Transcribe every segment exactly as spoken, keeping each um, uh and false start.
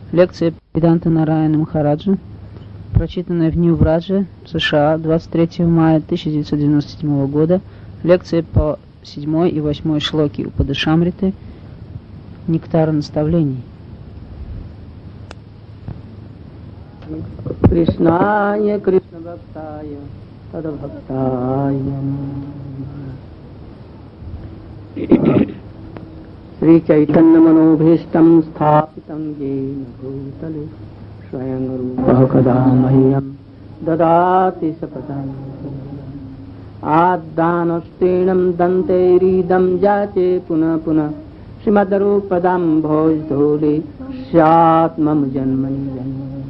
Лекция Бхактисиданта Нараяна Махараджа, прочитанная в Нью-Брадже, США, двадцать третьего мая тысяча девятьсот девяносто седьмого года. Лекция по седьмой и восьмой шлоке Упадешамриты, Нектар наставлений. Кришная Кришна Бхактая Тада Бхактая Шри Чайтанья Манобхистам Стхапитам Yena Bhutale Swayam Rupa Kadamahyam Dadati Sapadam Addanastinam Dante Ridam Jache Puna Puna Srimadarupadam Bhojdholi Syatmam Janmani Janmani.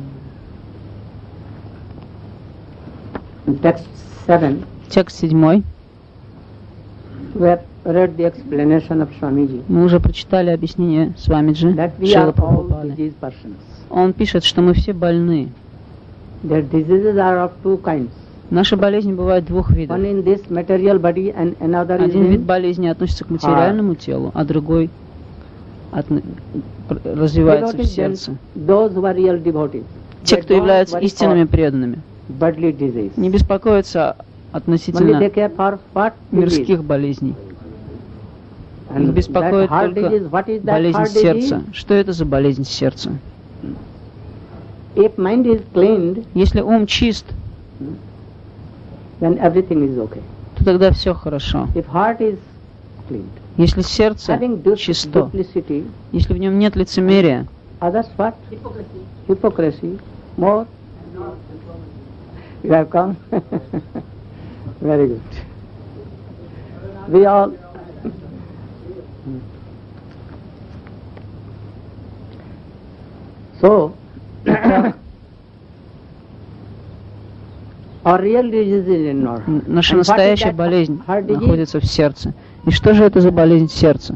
Text seven. Текст седьмой. We have read the explanation of Swamiji. Мы уже прочитали объяснение Свамиджи Шрила Прабхупады. Он пишет, что мы все больны. Their diseases are of two kinds. Наши болезни бывают двух видов. One in this material body and another Один is вид in болезни относится к материальному телу, а другой отно... развивается в сердце. Those who are real devotees. Те, кто являются истинными преданными, Bodily disease. не беспокоятся относительно Only they care for what мирских болезней. Их And беспокоит that heart только disease, what is that болезнь heart сердца. disease? Что это за болезнь сердца? If mind is cleaned, Если ум чист, then everything is okay. то тогда все хорошо. If heart is cleaned, Если сердце having du- чисто, duplicity, если в нем нет лицемерия, others what? Hypocrisy. More? You have come? Very good. We all so our real disease is in our heart. наша And what is настоящая that болезнь heart disease? находится в сердце. И что же это за болезнь сердца?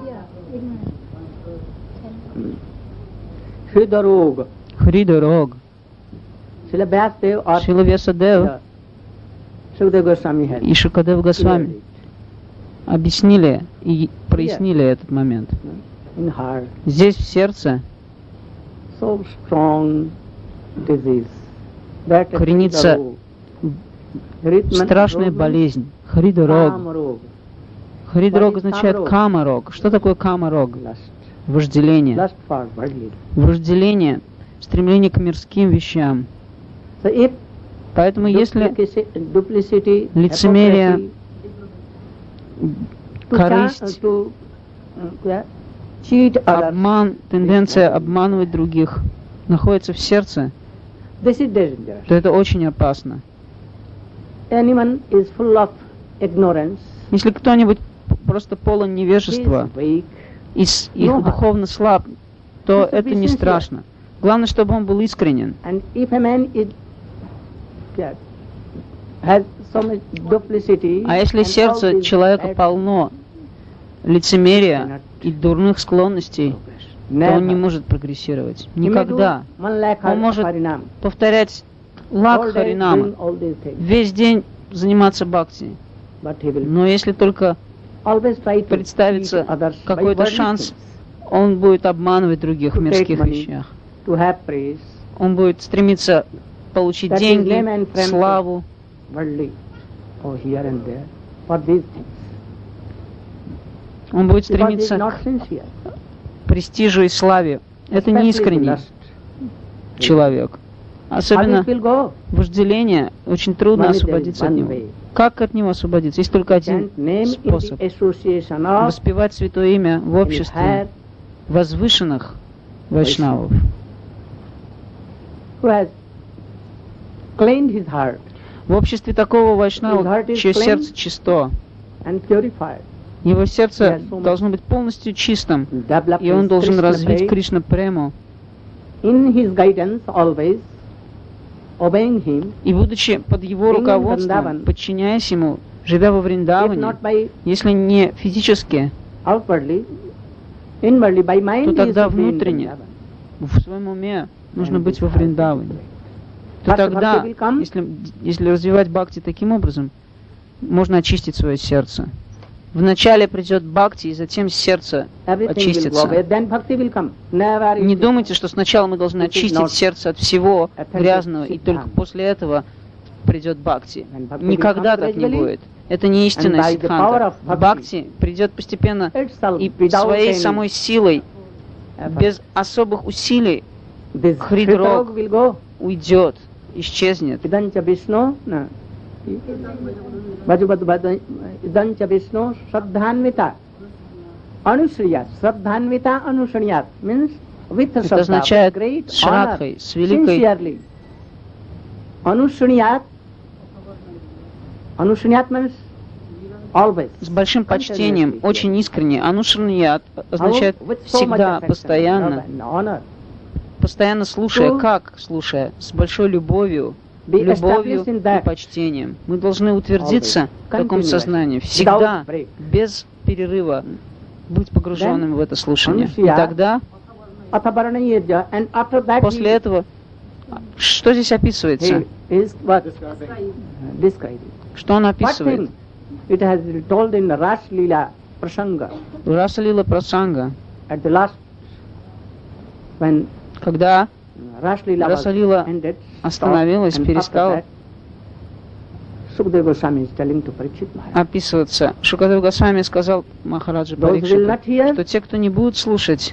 Hridarog. Хрида-рог. Srila Vyasadeva or Шрила Вьясадева Sukadeva Goswami had и Шукадев Госвами объяснили и прояснили этот момент. in heart Здесь в сердце so strong disease that коренится страшная болезнь. Хрида-рог. Kamarog, Хрида-рог означает кама-рог. Что такое кама-рог? lust, Вожделение. lust for worldly. Вожделение, стремление к мирским вещам. So if Поэтому если duplicity, duplicity лицемерие, hypocrisy, to корысть, cha- to, uh, yeah, cheat others, обман, тенденция обманывать других находится в сердце, this is dangerous. то это очень опасно. Anyone is full of ignorance, Если кто-нибудь просто полон he невежества is weak, и с- их No. духовно слаб, то Just to это be не sincere. страшно. Главное, чтобы он был искренен. and if a man is yeah, has so much duplicity, А если and сердце all these человека bad полно лицемерия и дурных склонностей, то он не может прогрессировать. He may do Никогда. one lakh Он может Harinam, повторять all лак day Харинама, doing all these things, весь день заниматься бхакти. but he will Но если только always try to представится cheat others by какой-то worldly шанс, things, он будет обманывать других в To take мирских money. вещах. to have praise, Он будет стремиться получить That is деньги, name and fame. славу. worldly, oh here and there, for these things. Он будет Because he is стремиться not к sincere. престижу и славе. Это не Especially искренний lust. человек. How Особенно it will go? вожделение, очень трудно Only there is освободиться от one него. way. Как от него освободиться? Есть только один Chant name in способ. the association of Воспевать святое имя в in обществе higher, возвышенных вайшнавов, who has cleaned his heart в обществе такого His вайшнава, heart is чье clean. сердце чисто. and purified. Его сердце Yes, so much. должно быть полностью чистым, Develop и он his должен Krishna развить prey Кришна прему. in his guidance always, obeying him, И будучи под его Being in руководством, Vrindavan, подчиняясь ему, живя во if Вриндаване, not by если не физически, outwardly, inwardly, by mind, то he is тогда to be in внутренне, Vrindavan. в своем уме, нужно And быть this во heart Вриндаване. will То Bhakti тогда, will come. если, если развивать бхакти таким образом, можно очистить свое сердце. Вначале придет бхакти, и затем сердце очистится. Не думайте, что сначала мы должны очистить сердце от всего грязного, и только после этого придет бхакти. Никогда так не будет. Это не истинная сиддханта. Бхакти придет постепенно и своей самой силой, без особых усилий, хридрог уйдет, исчезнет. Idancha Vishnu Shraddhanvita Anushriyat. Shraddhanvita Anushriyat means with a Это означает great honor, шрадхой, с великой... sincerely. Anushriyat. Anushriyat means always. С большим почтением, очень искренне. Анушраньят означает всегда, постоянно. Постоянно слушая. Как слушая? С большой любовью. Любовью и почтением. Мы должны утвердиться в таком сознании, всегда, без перерыва, быть погруженным в это слушание. И тогда, после этого, что здесь описывается? Что он описывает? Раса-лила Прасанга. Когда Раса-лила остановилась, перестала описываться. Шукадев Госвами сказал Махараджа Парикшиту, что те, кто не будут слушать,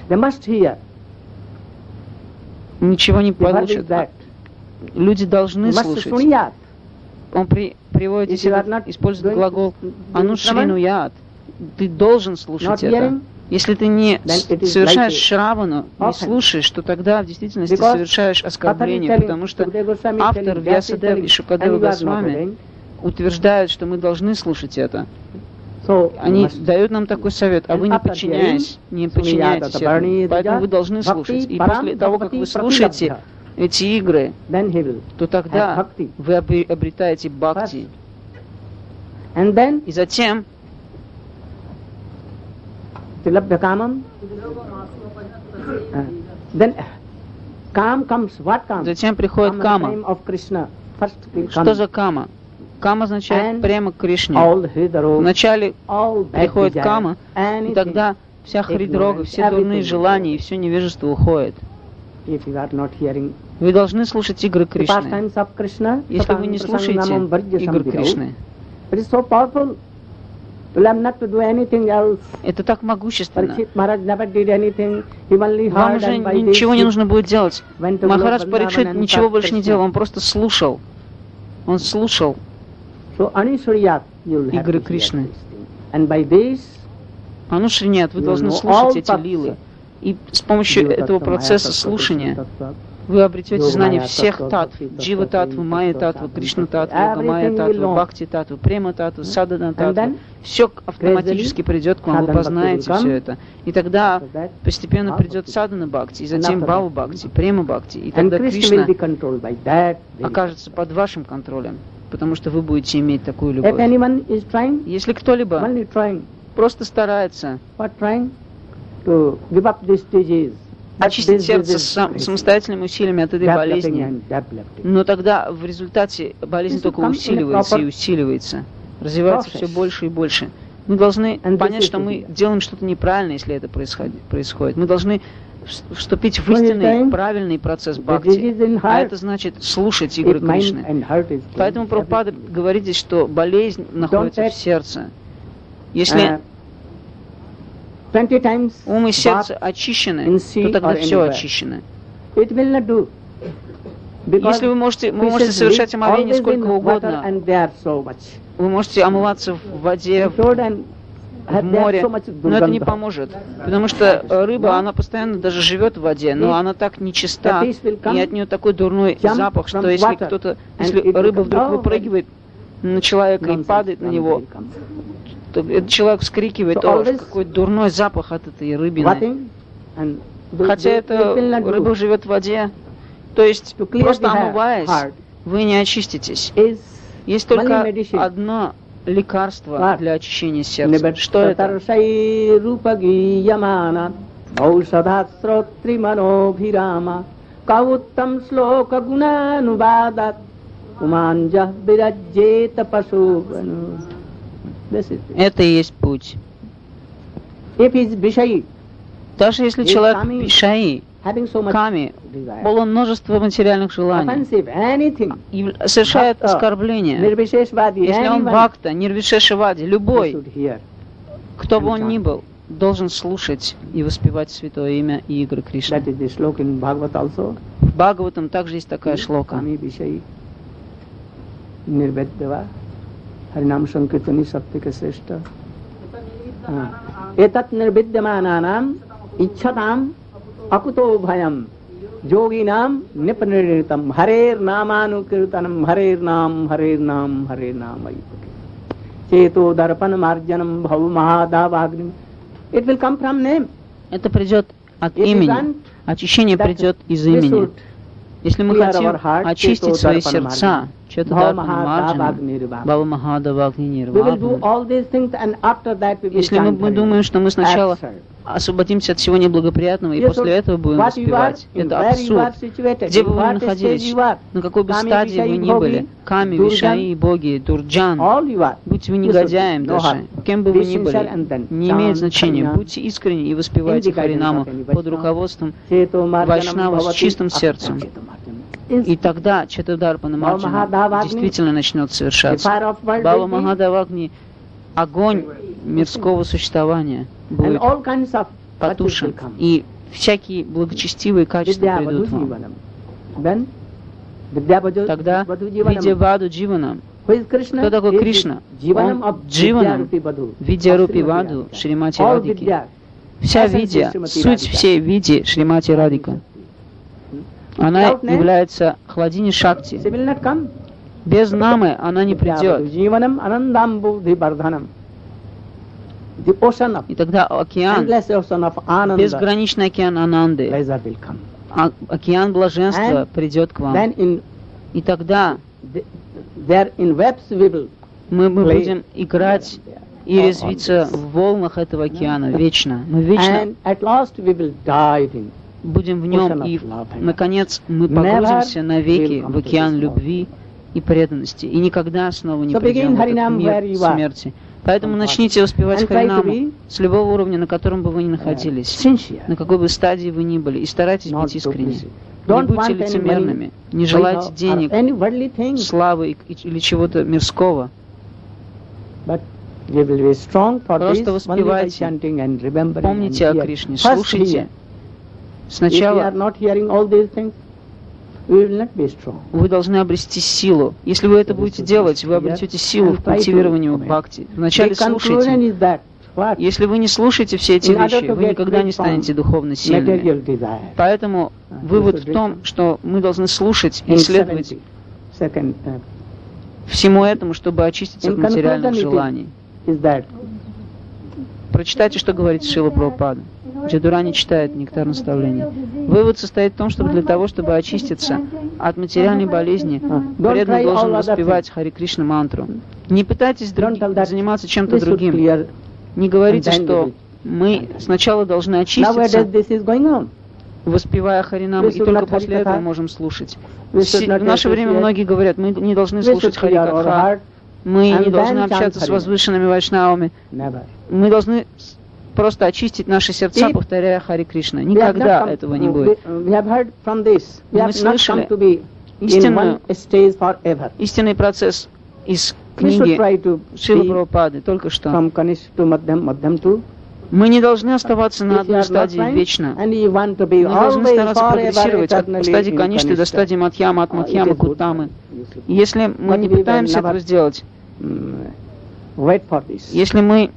ничего не получат. Люди должны слушать. Он при, приводит, если использует глагол анушринуят, ты должен слушать это. Если ты не совершаешь шравану, не слушаешь, то тогда в действительности совершаешь оскорбление, потому что автор Вьясадев и Шукадева Госвами утверждают, что мы должны слушать это. Они дают нам такой совет, а вы не подчиняетесь, не подчиняетесь этому, поэтому вы должны слушать. И после того, как вы слушаете эти игры, то тогда вы обретаете бхакти. И затем Затем приходит кама. Что за кама? Кама означает прямо к Кришне. Вначале приходит кама, и тогда вся хридрога, все дурные желания и все невежество уходит. Вы должны слушать игры Кришны. Если вы не слушаете игры Кришны, это так могущественно. Вам уже ничего не нужно будет делать. Махарадж Парикшит ничего больше не делал, он просто слушал. Он слушал игры Кришны. Анушринят, вы должны слушать эти лилы. И с помощью этого процесса слушания вы обретете знание всех татв, джива татвы, майя татвы, кришна татвы, гамая татвы, бхакти татвы, према татвы, садана татвы. Все автоматически придет к вам, вы познаете все это. И тогда постепенно придет садана бхакти, и затем бхава бхакти, према бхакти. И тогда Кришна окажется под вашим контролем, потому что вы будете иметь такую любовь. Если кто-либо просто старается очистить сердце сам, самостоятельными усилиями от этой болезни, но тогда в результате болезнь только усиливается и усиливается, развивается все больше и больше. Мы должны понять, что мы делаем что-то неправильно, если это происходит. Мы должны вступить в истинный, правильный процесс бхакти, а это значит слушать игры Кришны. Поэтому Прабхупада говорит здесь, что болезнь находится в сердце. Если ум и сердце очищены, то тогда все очищено. Если вы можете, вы можете совершать омовение сколько угодно, вы можете омываться в воде, в море, но это не поможет, потому что рыба, она постоянно даже живет в воде, но она так нечиста, и от нее такой дурной запах, что если кто-то, если рыба вдруг выпрыгивает на человека и падает на него, этот человек вскрикивает: о, какой дурной запах от этой рыбины. Хотя эта рыба живет в воде. То есть, просто омываясь, вы не очиститесь. Есть только одно лекарство для очищения сердца. Что это? This is it. Это и есть путь. If he is Vishayi, Даже если Yes, человек kami- вишаи, having so much ками, desire, полон множества материальных желаний, offensive, anything, и совершает Bhakta, оскорбление, Nirvisheshvadi, если он anyone, бхакта, нирвишешавади, he любой, should hear. кто бы and он ни chant. был, должен слушать и воспевать святое имя и игры Кришны. That is the sloka in Bhagavad also. В Бхагаватам также есть такая шлока. Kami Vishayi, Nirveddava, Harinam Sankirtani Saptika Sreshta. Etat Nirvidyamananam Ichchatam Akuto Bhayam Yoginam Nipaniritam Harer Namanukirtanam Harer Nam Harer Nam Harer Nam Ayupake Cheto Darpan Marjanam Bhav Mahadavagnim. It will come from name. Это придет от If we имени. want Очищение that придет из we имени. should Если мы clear хотим our heart, очистить Cheto свои Darpana сердца, Marjana, Чета Bhava Дарпана Марджана, Mahadavagni Бава Махадавагни we will do Нирвана. all these things and after that we will Если мы, chant мы Harinam. думаем, что мы сначала Absurd. освободимся от всего неблагоприятного и Yes, после sir. этого будем What you are, воспевать, in это where you are абсурд. situated, Где in бы вы ни what stage находились, you are, на какой бы Kami, стадии вы Vishai, ни были, Bhogi, Ками, Durjan, Вишаи, Боги, Дурджан, all you are. будьте вы You should негодяем know даже, how. кем бы вы Be ни sincere and были, then не имеет chant значения. Harinam. Будьте искренни и воспевайте In the guidance Харинаму of any под Vaishnava. руководством Cheto Marjanam Вайшнава с Bhavati чистым Akta сердцем. Cheto Marjanam. И тогда Четадарпана Марджана Махадавагни, действительно начнет The совершаться. fire of world Бава will be, Махадавагни, огонь мирского существования and будет all kinds of virtues will потушен, come. и всякие благочестивые качества Vidya придут Vadhu вам. Jivanam. Then Vidya Vadhu Тогда Vadhu Видя Jivanam. Ваду Дживана, Who is Krishna? кто такой He is Кришна? Jivanam Он of Дживаном, Vidya Rupi Vadhu. Видя Рупи Of Srimati Ваду, Radhika. Шримати All Радики. Vidya. Вся Essence Видя, is Srimati суть Radhika. всей Види Шримати Радика. Она Without name, является Хладини Шакти. she will not come. Без намы она не Vidya Vadhu придет. Jivanam Anandam Buddhi Bardhanam. The ocean of И тогда океан, endless ocean of Ananda, безграничный океан Ананды, pleasure will come. а- океан блаженства And придет к вам. Then in И тогда the, there in webs we will мы, мы play. будем играть и on резвиться this. в волнах этого океана вечно. Мы вечно And at last we will dive in. будем в ocean нем, of и, love and наконец, мы Never погрузимся навеки will come в to океан this любви и преданности. И никогда снова не So придем begin в этот Harinam where мир you are. смерти. Поэтому From начните воспевать And try to Харинаму be, с любого уровня, на котором бы вы ни uh, находились, sincere. на какой бы стадии вы ни были, и старайтесь Not быть искренне. duplicity. Не Don't будьте want any лицемерными, money, не желайте wealth, or денег, any worldly things, славы и- и- или чего-то мирского. but we will be strong for Просто this only by воспевайте. chanting and remembering. Помните and о hear. Кришне, First слушайте. hear. If we are Сначала not hearing all these things, we will not be strong. вы должны обрести силу. Если вы это будете делать, вы обретете силу в культивировании бхакти. Вначале The conclusion слушайте. is that what? Если вы не слушаете все эти In order вещи, to вы get никогда не free from станете духовно сильными. Material desire. Поэтому Uh, вывод we в should том, reach что мы должны слушать и in исследовать seventy second uh, всему этому, чтобы очиститься In от материальных conclusion, it is- желаний. is that Прочитайте, что говорит Шрила Прабхупада. Джадурани читает «Нектар наставлений». Вывод состоит в том, чтобы для того, чтобы очиститься от материальной болезни, Don't преданный try должен all other воспевать Хари Кришна мантру. Не пытайтесь Don't други- tell that заниматься чем-то we should другим. clear. Не говорите, and then что we will- мы сначала должны Nowadays очиститься, this is going on. воспевая Харинаму, We и should только not после Харикатха. этого можем слушать. We should Все- not В наше время associate. многие говорят, мы не должны We слушать should clear our Харикатха, heart. мы and не должны then общаться chant с Харинам. возвышенными вайшнавами, Never. мы должны с- просто очистить наши сердца, И- повторяя Хари Кришна. We have Никогда not come- этого не we- будет. We have heard from this. We Мы have not слышали come to be in истинную- one stage forever. Истинный процесс из We should книги try to Шрила be Прабхупады только что. from Kanishk to Madhyam, Madhyam to. Мы не должны оставаться на If you одной are not стадии trying вечно. and you want to be Мы должны always стараться forever прогрессировать от eternally стадии in Каништы до Kanishka. стадии Мадхьяма, от Uh, Мадхьямы it к is good. Уттамы. You should, Если мы But не we will пытаемся never- этого сделать, mm, wait for this. если мы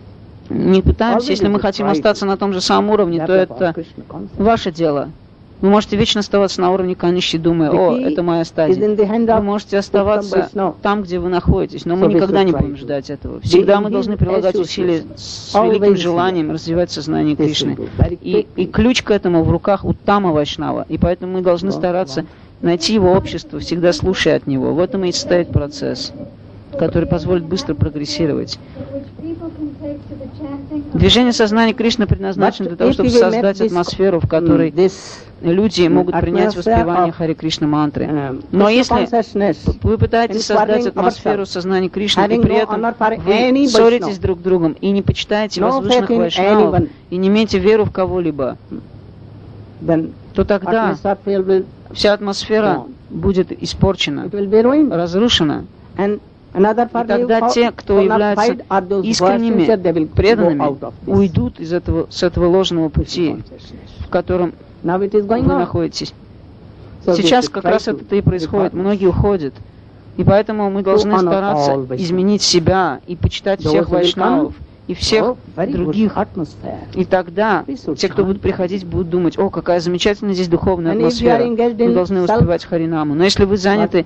не пытаемся, Always если мы it is хотим right. остаться на том же самом уровне, то Therefore, это Krishna concept. ваше дело. Вы можете вечно оставаться на уровне Каниши, думая, The о, key это моя is стадия. in the hand Вы of можете Uttam оставаться Vaishnava. там, где вы находитесь, но So мы we никогда should не try будем to ждать этого. Всегда be мы in должны his прилагать association. усилия с Always великим here. желанием развивать сознание This will Кришны. go very И, и quickly. ключ к этому в руках Уттама Вайшнава. И поэтому мы должны Wow, стараться wow. найти его общество, всегда слушая от него. В этом и состоит процесс, который позволит быстро прогрессировать. Движение сознания Кришны предназначено для того, чтобы создать атмосферу, в которой люди могут принять воспевание Харе Кришна мантры. Но если вы пытаетесь создать атмосферу сознания Кришны, и при этом вы ссоритесь друг с другом, и не почитаете возвышенных вайшнавов, и не имеете веру в кого-либо, то тогда вся атмосфера будет испорчена, разрушена. И тогда те, кто являются искренними, преданными, уйдут из этого, с этого ложного пути, в котором вы находитесь. Сейчас как раз это и происходит. Многие уходят. И поэтому мы должны стараться изменить себя и почитать всех вайшнавов и всех других. И тогда те, кто будут приходить, будут думать: о, какая замечательная здесь духовная атмосфера. Мы должны воспевать Харинаму. Но если вы заняты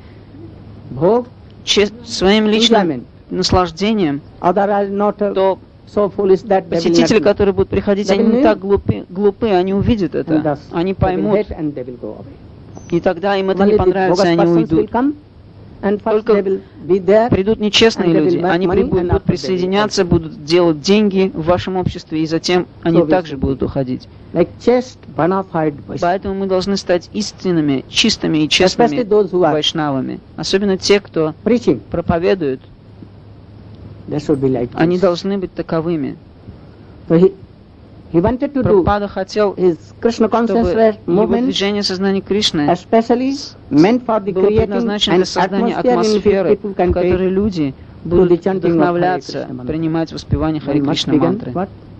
своим личным наслаждением, то посетители, которые будут приходить, они не так глупы, глупы, они увидят это, они поймут, и тогда им это не понравится, они уйдут. Только придут нечестные люди, они будут присоединяться, будут делать деньги в вашем обществе, и затем они также будут уходить. Поэтому мы должны стать истинными, чистыми и честными вайшнавами. Особенно те, кто проповедует, они должны быть таковыми. Прабхупада хотел, чтобы его движение сознания Кришны было предназначено для создания атмосферы, в которой люди будут вдохновляться, принимать воспевание Харе Кришна мантры.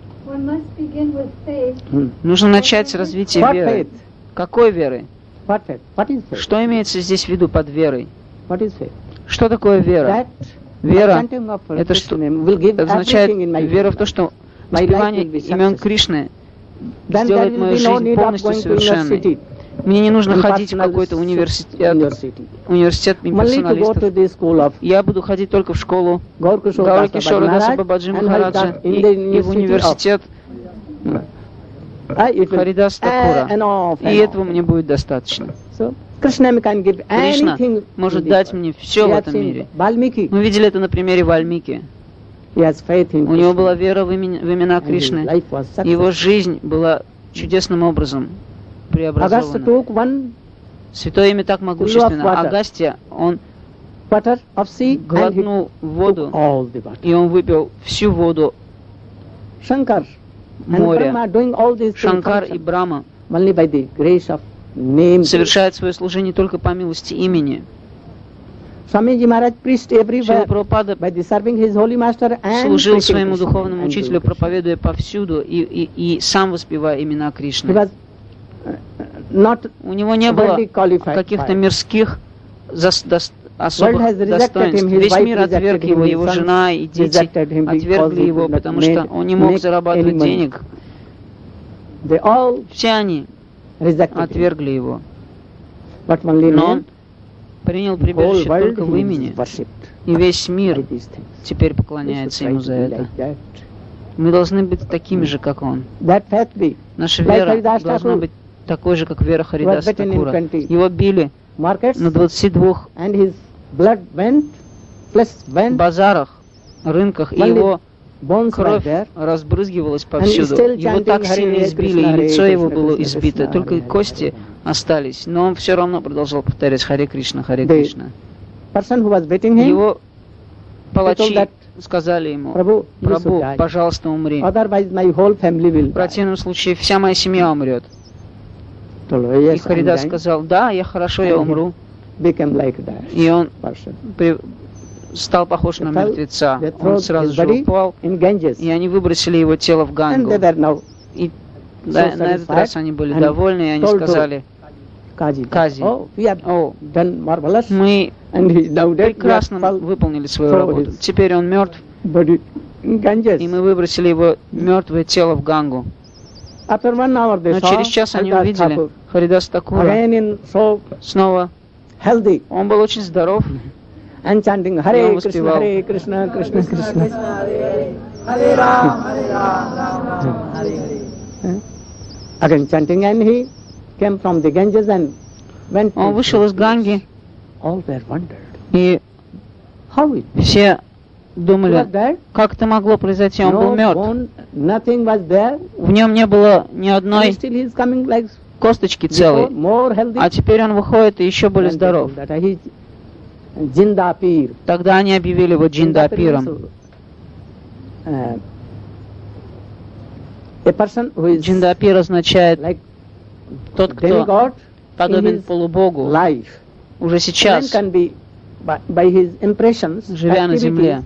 Нужно начать с развития веры. Какой веры? Что имеется здесь в виду под верой? Что такое вера? Вера — это что? Означает вера в то, что воспевание имен Кришны сделает мою жизнь полностью совершенной. Мне не нужно ходить в какой-то университет, университет персоналистов. Я буду ходить только в школу Гауры Кишора Даса Бабаджи Махараджа и, и в университет Харидас Такура. И этого мне будет достаточно. Кришна может дать мне все в этом мире. Мы видели это на примере Вальмики. У него была вера в имена Кришны. Его жизнь была чудесным образом преобразована. Святое имя так могущественно. Агастья, он глотнул воду, и он выпил всю воду моря. Шанкар и Брахма совершают свое служение только по милости имени. Шрила Прабхупада служил своему духовному учителю, проповедуя повсюду и, и, и сам воспевая имена Кришны. У него не было каких-то мирских особых достоинств. Весь мир отверг его, его жена и дети отвергли его, потому что он не мог зарабатывать денег. Все они отвергли его. Но он принял прибежище только в имени, и весь мир теперь поклоняется ему за это. Мы должны быть такими же, как он. Наша вера должна быть такой же, как вера Харидаса Такура. Его били на двадцати двух базарах, рынках, и его кровь разбрызгивалась повсюду. Его так сильно избили, и лицо его было избито, только кости остались. Но он все равно продолжал повторять Харе Кришна, Харе Кришна. Его палачи сказали ему: Прабху, пожалуйста, умри. В противном случае вся моя семья умрет. И Харидас сказал: да, я хорошо, я умру. И он при... стал похож на мертвеца. Он сразу же упал, и они выбросили его тело в Гангу. И да, на этот раз они были довольны, и они сказали: Кази, о, мы прекрасно выполнили свою работу. Теперь он мертв, и мы выбросили его мертвое тело в Гангу. Но через час они увидели Харидаса Такура снова. Он был очень здоров. И он воспевал Харе Кришна, Кришна Кришна. Он вышел из Ганги, и все думали, как это могло произойти, он был мертв. В нем не было ни одной косточки целой, а теперь он выходит и еще более здоров. Тогда они объявили его Джиндапиром. Джиндапир означает тот, кто подобен полубогу уже сейчас, живя на земле.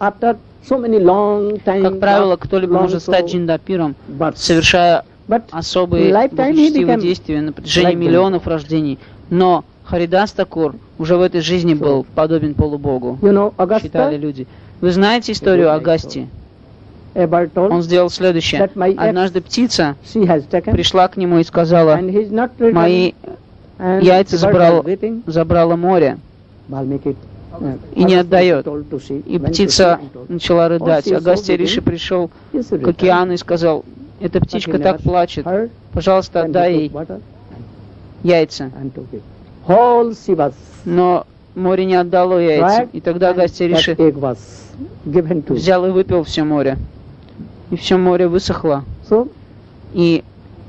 Как правило, кто-либо может стать Джиндапиром, совершая особые благочестивые действия на протяжении миллионов рождений. Но Харидас Такур уже в этой жизни был подобен полубогу, считали люди. Вы знаете историю Агасти? Он сделал следующее. Однажды птица пришла к нему и сказала: «Мои яйца забрало, забрало море и не отдает». И птица начала рыдать. Агастья Риши пришел к океану и сказал: «Эта птичка так плачет, пожалуйста, отдай ей яйца». Но море не отдало яйца. И тогда Агастья Риши взял и выпил все море. И все море высохло. И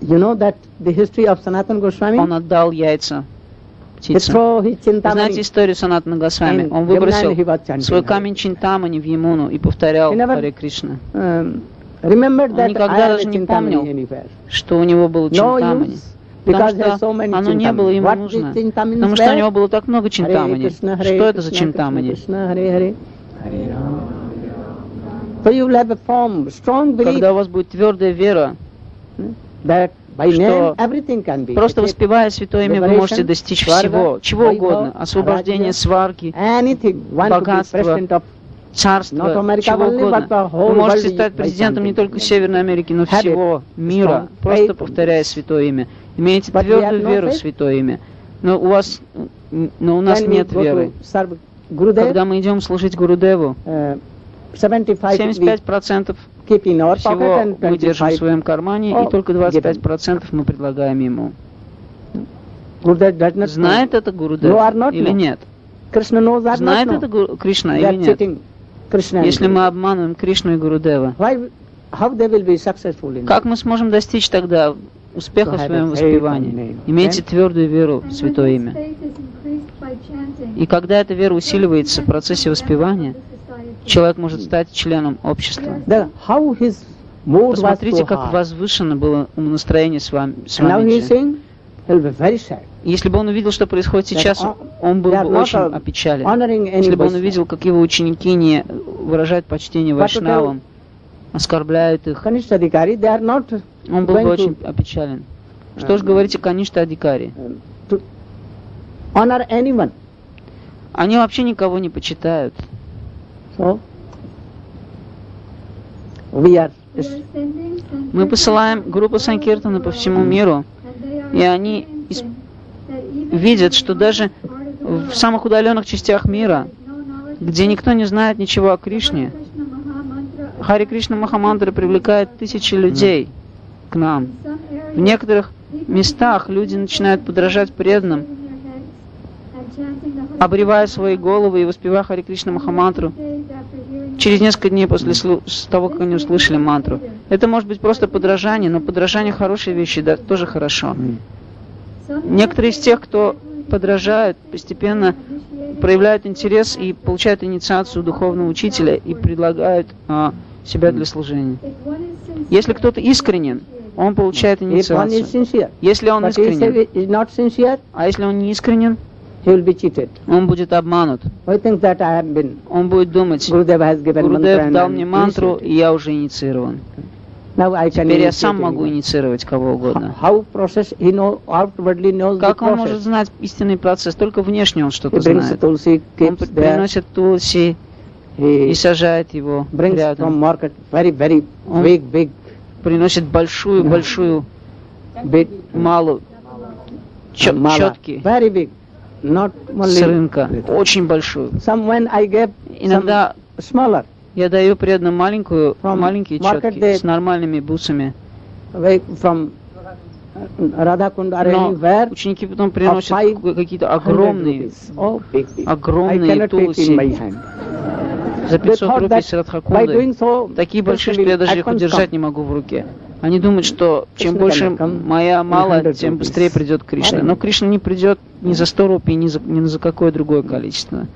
он отдал яйца птице. Знаете историю Санатана Госвами? Он выбросил свой камень Чинтамани в Ямуну и повторял Харе Кришна. Он никогда даже не помнил, что у него было Чинтамани. Потому что оно не было ему нужно. Потому что у него было так много Чинтамани. Что это за Чинтамани? Когда у вас будет твердая вера, что просто воспевая Святое Имя, вы можете достичь всего, чего угодно, освобождения сварги, богатства, царства, чего угодно. Вы можете стать президентом не только Северной Америки, но всего мира, просто повторяя Святое Имя. Имейте твердую веру в Святое Имя. Но у вас, но у нас нет веры. Когда мы идем служить Гурудеву, семьдесят пять процентов всего мы держим в своем кармане, и только двадцать пять процентов мы предлагаем ему. Знает это Гурудев или нет? Знает это Кришна или нет? Если мы обманываем Кришну и Гурудева, как мы сможем достичь тогда успеха в своем воспевании? Имейте твердую веру в Святое Имя. И когда эта вера усиливается в процессе воспевания, человек может стать членом общества. Посмотрите, как возвышенно было умонастроение с вами. С вами Если бы он увидел, что происходит сейчас, он был бы очень опечален. Если бы он увидел, как его ученики не выражают почтение вайшнавам, оскорбляют их, он был бы очень опечален. Что же говорить о Каништа Адикари? Они вообще никого не почитают. Мы посылаем группу Санкиртана по всему миру, и они видят, что даже в самых удаленных частях мира, где никто не знает ничего о Кришне, Харе Кришна Махамантра привлекает тысячи людей к нам. В некоторых местах люди начинают подражать преданным, обревая свои головы и воспевая Харе Кришна Махамантру через несколько дней после того, как они услышали мантру. Это может быть просто подражание, но подражание хорошие вещи, да, тоже хорошо. Некоторые из тех, кто подражают, постепенно проявляют интерес и получают инициацию духовного учителя и предлагают а, себя для служения. Если кто-то искренен, он получает инициацию. Если он искренен, а если он не искренен, он будет обманут. Он будет думать: Гурудев дал мне мантру, и я уже инициирован. Теперь я сам могу инициировать кого угодно. Как он может знать истинный процесс? Только внешне он что-то знает. Он приносит тулси и сажает его рядом. Он приносит большую-большую, малую, четки с рынка, очень большую. Иногда я даю преданным маленькую, маленькие четки с нормальными бусами. Но ученики потом приносят какие-то огромные, огромные тулси. за пятьсот рупий с Радхакундой, такие большие, что я даже их удержать не могу в руке. Они думают, что чем больше моя мало, тем быстрее придет Кришна. Но Кришна не придет ни за сто рупий, ни за, ни за какое другое количество.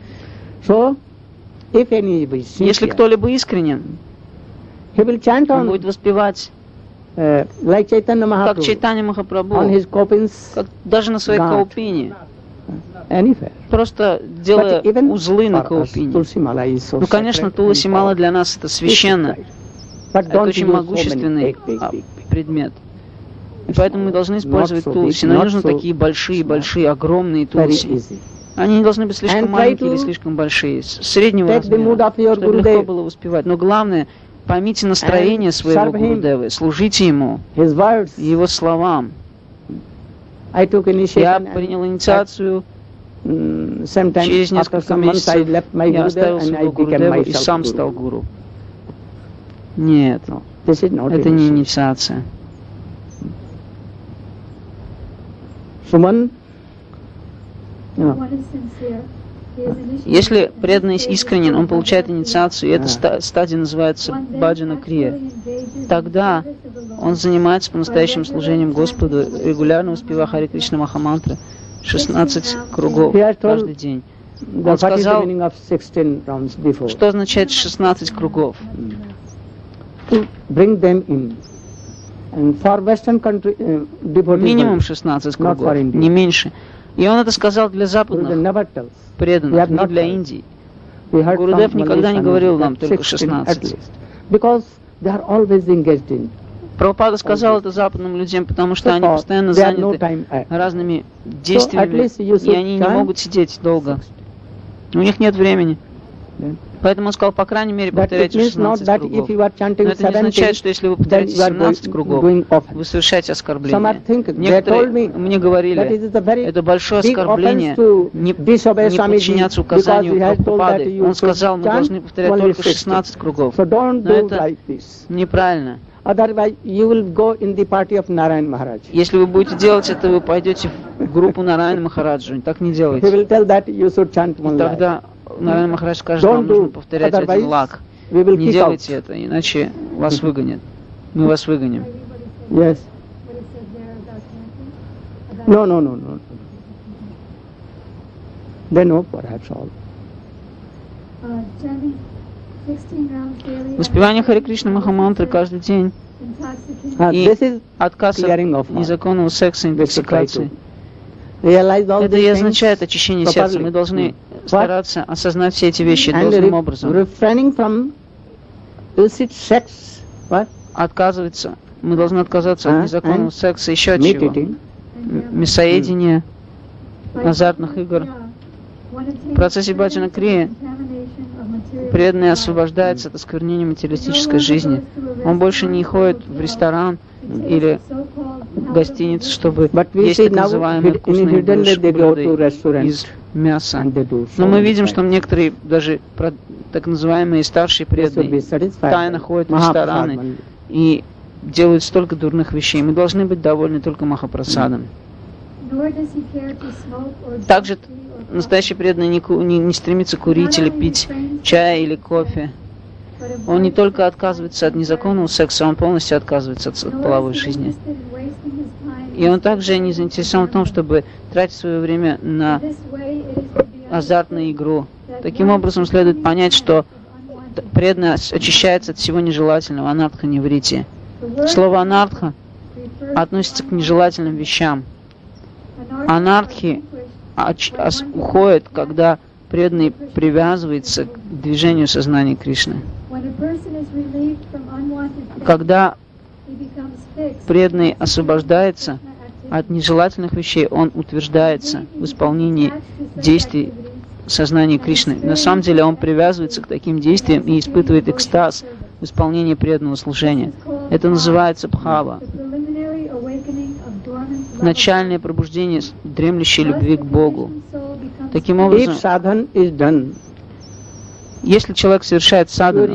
Если кто-либо искренен, он будет воспевать, как Чайтанья Махапрабху, как даже на своей каупине, просто делая узлы на каупине. Ну, конечно, Туласи Мала для нас это священно. Это очень могущественный предмет. И поэтому мы должны использовать Туласи. Но не нужны такие большие-большие, огромные Туласи. Они не должны быть слишком маленькие или слишком большие. Среднего размера, чтобы легко было воспевать. Но главное, поймите настроение своего Гурудевы, служите ему, его словам. Я принял инициацию. Через несколько месяцев я оставил своего Гурудеву и сам стал гуру. Нет, это не инициация. Если преданный искренен, он получает инициацию, и эта стадия называется баджана крия. Тогда он занимается по-настоящему служением Господу, регулярно успевая Харе Кришна Махамантры шестнадцать кругов каждый день. Он сказал, что означает шестнадцать кругов. Минимум шестнадцать кругов, не меньше. И он это сказал для западных преданных, не для Индии. Гурудев никогда не говорил нам только шестнадцать. Прабхупада сказал это западным людям, потому что они постоянно заняты разными действиями, и они не могут сидеть долго. У них нет времени. Поэтому он сказал, по крайней мере, повторяйте шестнадцать кругов. Но это не означает, что если вы повторяете семнадцать кругов, вы совершаете оскорбление. Некоторые мне говорили, это большое оскорбление не, не подчиняться указанию Прабхупады. Он сказал, мы должны повторять только шестнадцать кругов. Но это неправильно. Если вы будете делать это, вы пойдете в группу Нараяна Махараджа. Так не делайте. И тогда Нараяна Махарадж скажет, вам нужно повторять один лак. Не делайте это, иначе вас выгонят. Мы вас выгоним. Yes. No, no, no, no. They know perhaps all. Воспевание Харе Кришна Махамантры каждый день и отказ от незаконного секса и интоксикации. Это и означает очищение сердца. Мы должны стараться осознать все эти вещи должным образом. Отказываться. Мы должны отказаться от незаконного секса, еще от чего? Мясоедения, азартных игр. В процессе баджана крии преданный освобождается от осквернения материалистической жизни. Он больше не ходит в ресторан или в гостиницу, чтобы есть так называемые вкусные блюда из мяса. Но мы видим, что некоторые, даже так называемые старшие преданные, тайно ходят в рестораны и делают столько дурных вещей. Мы должны быть довольны только Махапрасадом. Также настоящий преданный не, не, не стремится курить или пить чай или кофе. Он не только отказывается от незаконного секса, он полностью отказывается от половой жизни. И он также не заинтересован в том, чтобы тратить свое время на азартную игру. Таким образом, следует понять, что преданный очищается от всего нежелательного, анартха неврити. Слово анартха относится к нежелательным вещам. Анартхи уходят, когда преданный привязывается к движению сознания Кришны. Когда преданный освобождается от нежелательных вещей, он утверждается в исполнении действий сознания Кришны. На самом деле он привязывается к таким действиям и испытывает экстаз в исполнении преданного служения. Это называется бхава. Начальное пробуждение дремлющей любви к Богу. Таким образом, если человек совершает садхану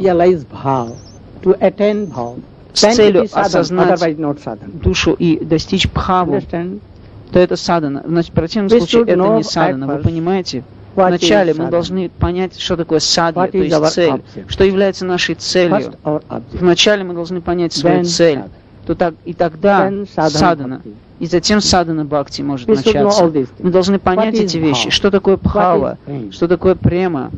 с целью осознать душу и достичь бхаву, то это садхана. Значит, в противном случае это не садхана. Вы понимаете? Вначале мы должны понять, что такое садья, то есть цель, что является нашей целью. Вначале мы должны понять свою цель, то так, и тогда садхана, и затем садхана бхакти может начаться. Мы должны понять эти вещи, что такое бхава, что такое према.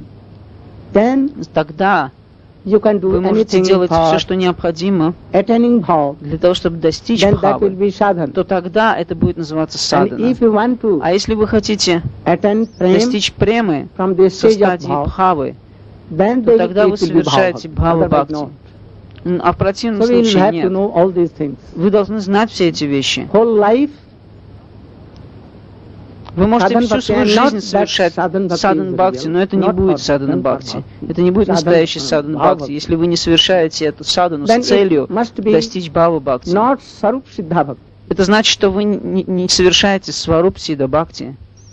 Тогда вы можете делать все, что необходимо для того, чтобы достичь бхавы, то тогда это будет называться садхана. А если вы хотите достичь премы со стадии бхавы, то тогда вы совершаете бхава бхакти. А в противном случае нет. Вы должны знать все эти вещи. Вы можете всю свою жизнь совершать садан бхакти, но это не будет садан бхакти. Это не будет настоящий садан бхакти, если вы не совершаете эту садану с целью достичь бхава бхакти. Это значит, что вы не, не совершаете сваруп сидха бхакти,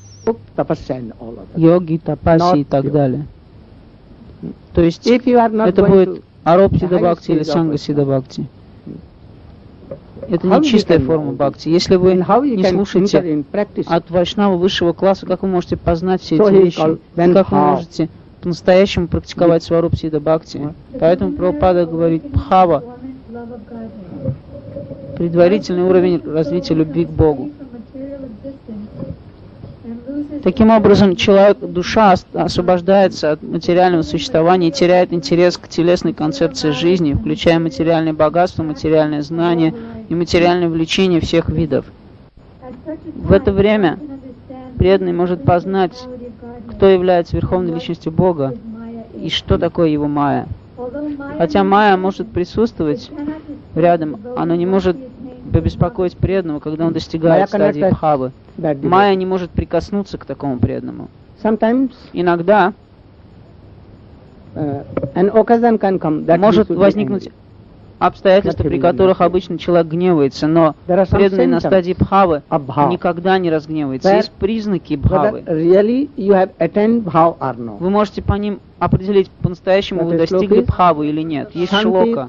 йоги, тапаси и так далее. То есть это будет ароп сидха бхакти или санга сидха бхакти. Это не чистая форма бхакти. Если вы не слушаете от вайшнава высшего класса, как вы можете познать все эти вещи? Как вы можете по-настоящему практиковать сваруп сидха бхакти? Поэтому Прабхупада говорит, бхава — предварительный уровень развития любви к Богу. Таким образом, человек, душа освобождается от материального существования и теряет интерес к телесной концепции жизни, включая материальное богатство, материальное знание и материальное влечение всех видов. В это время преданный может познать, кто является Верховной Личностью Бога и что такое его майя. Хотя майя может присутствовать рядом, оно не может побеспокоить преданного, когда он достигает стадии бхавы. Майя не может прикоснуться к такому преданному. Иногда может возникнуть обстоятельства, при которых обычно человек гневается, но преданный на стадии бхавы никогда не разгневается. Есть признаки бхавы. Вы можете по ним определить, по-настоящему вы достигли бхавы или нет. Есть шлока.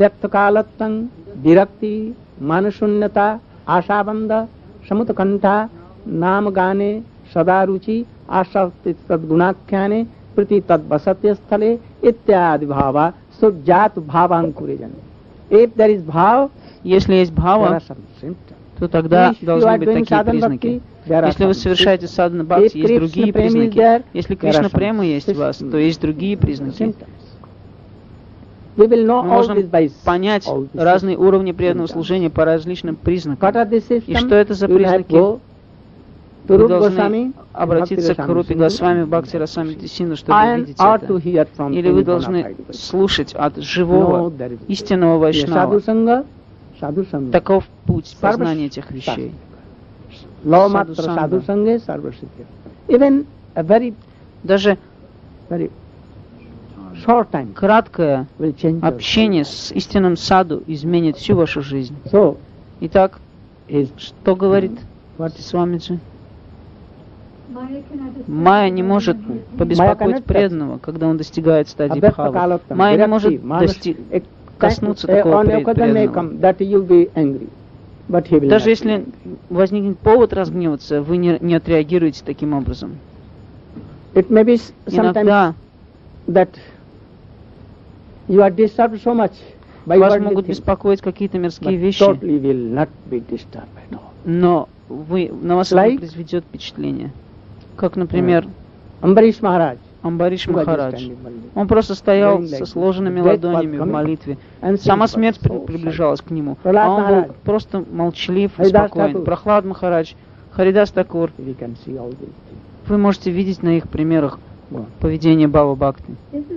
Манушунята, Ашабанда, Шамутаканта, Намгане, Садаручи, Ашарти Tadgunakhyane, Priti Tadvasatya Sthale, Ityadi Bhava, Sujjat Bhavankurejan. If there is bhav, если есть бхава, то тогда должны быть такие признаки. Если вы совершаете садхана бхакти, есть другие признаки. Если Кришна према есть у вас, то есть другие признаки. Мы можем понять разные уровни преданного служения по различным признакам. И что это за признаки? Вы должны обратиться к Рупе Госвами в Бхакти Расамрita Синду, чтобы увидеть это. Или вы должны слушать от живого, истинного вайшнава. Таков путь познания этих вещей. Даже краткое общение с истинным саду изменит всю вашу жизнь. Итак, что говорит Свамиджи? Майя не может побеспокоить преданного, когда он достигает стадии бхавы. Майя не может дости... коснуться такого преданного. Даже если возникнет повод разгневаться, вы не, не отреагируете таким образом. Иногда вас могут беспокоить какие-то мирские вещи, но вы, на вас это не произведет впечатление. Как, например, Амбариш Махарадж. Он просто стоял со сложенными ладонями в молитве. Сама смерть приближалась к нему, а он был просто молчалив и спокоен. Прохлад Махарадж, Харидас Такур. Вы можете видеть на их примерах поведение Бхава Бхакти.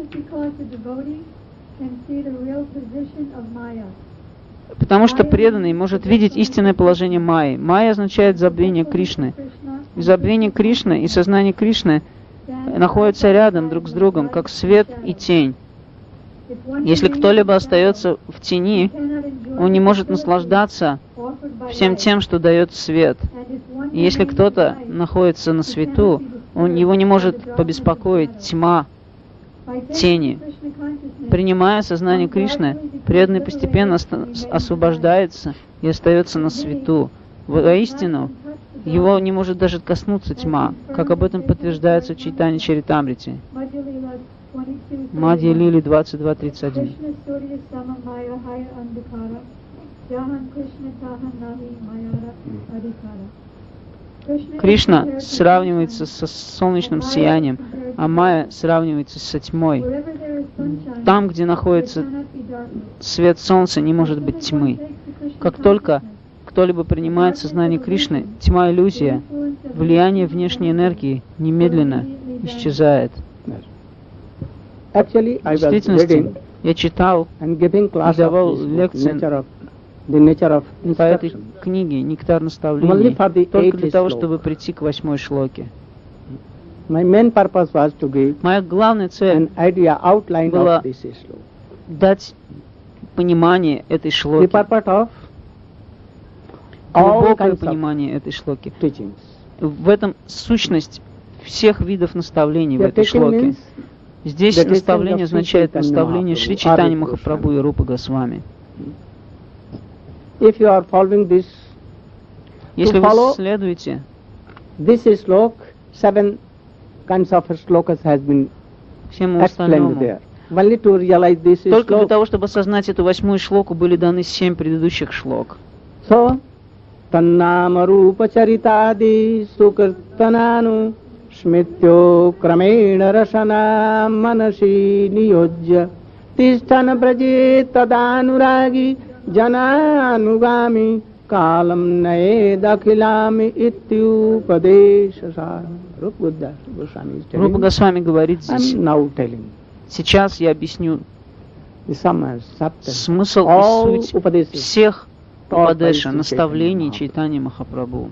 Потому что преданный может видеть истинное положение майи. Майя означает забвение Кришны. И забвение Кришны и сознание Кришны находятся рядом друг с другом, как свет и тень. Если кто-либо остается в тени, он не может наслаждаться всем тем, что дает свет. И если кто-то находится на свету, он, его не может побеспокоить тьма тени. Принимая сознание Кришны, преданный постепенно освобождается и остается на свету. Воистину, его не может даже коснуться тьма, как об этом подтверждается в Чайтанья Чаритамрите. Мадья Лили двадцать два тридцать один. Кришна сравнивается со солнечным сиянием, а Майя сравнивается со тьмой. Там, где находится свет солнца, не может быть тьмы. Как только кто-либо принимает сознание Кришны, тьма иллюзия, влияние внешней энергии немедленно исчезает. В действительности, я читал и давал лекции по этой книге «Нектар наставлений» только для того, чтобы прийти к восьмой шлоке. Моя главная цель была дать понимание этой шлоки, глубокое понимание этой шлоки. В этом сущность всех видов наставлений в этой шлоке. Здесь наставление означает наставление Шри Чайтаньи Махапрабху и Рупы Госвами. Если вы следуете всему остальному, только для того, чтобы осознать эту восьмую шлоку, были даны семь предыдущих шлок. So, Tannama Rupa Charitadi Sukirtananu Shmityo Kramena Rasana Manasi Niyojya Tishtana Praje Tadanuragi Jananugami Kalam Nae Dakhilami Ityupadeshasa. Рупа Госвами говорит здесь: сейчас я объясню смысл и суть всех Упадеша, наставлений Чайтаньи Махапрабху.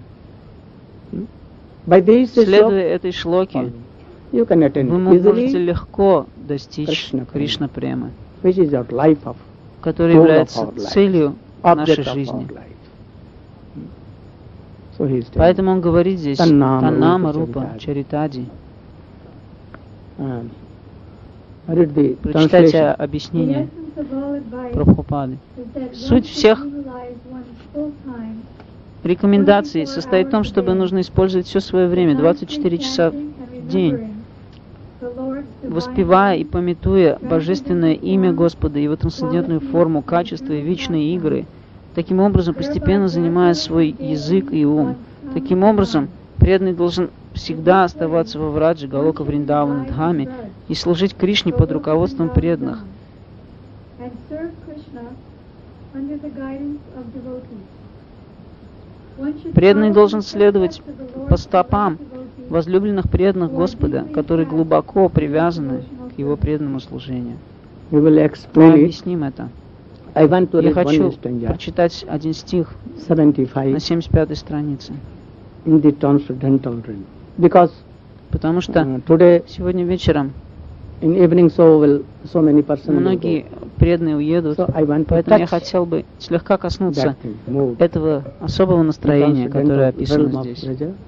Следуя этой шлоке, вы можете легко достичь Кришна Премы, которая является целью нашей жизни. Поэтому он говорит здесь Таннама Рупа Чаритади. Прочитайте объяснение Прабхупады. Суть всех рекомендаций состоит в том, чтобы нужно использовать все свое время, двадцать четыре часа в день, воспевая и памятуя божественное имя Господа, его трансцендентную форму, качество и вечные игры, таким образом постепенно занимая свой язык и ум. Таким образом, преданный должен всегда оставаться во Враджи, Галока, Вриндавана, Дхаме и служить Кришне под руководством преданных. Преданный должен следовать по стопам возлюбленных преданных Господа, которые глубоко привязаны к Его преданному служению. Мы объясним это. Я хочу прочитать один стих на семьдесят пятой странице. Потому что сегодня вечером многие преданные уедут, поэтому я хотел бы слегка коснуться этого особого настроения, которое описано здесь.